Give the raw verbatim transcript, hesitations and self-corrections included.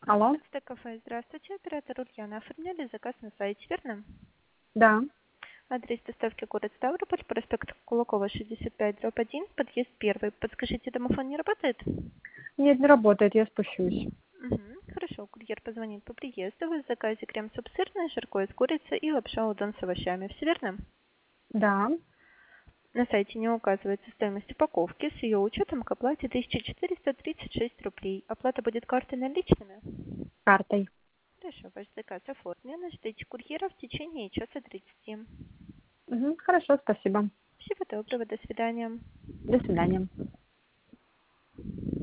Алло? Стек-кафе, здравствуйте. Оператор Ульяна. Оформляли заказ на сайте, верно? Да. Адрес доставки город Ставрополь, проспект Кулакова, шестьдесят пять, дробь один, подъезд первый. Подскажите, домофон не работает? Нет, не работает, я спущусь. Мгм. Хорошо, курьер позвонит по приезду. В заказе крем-суп сырный, жаркое с курицей и лапша удон с овощами. Все верно? Да. На сайте не указывается стоимость упаковки. С ее учетом к оплате тысяча четыреста тридцать шесть рублей. Оплата будет картой наличными? Картой. Хорошо, ваш заказ оформлен. Ждите курьера в течение часа тридцати. Мгм. Хорошо, спасибо. Всего доброго, до свидания. До свидания.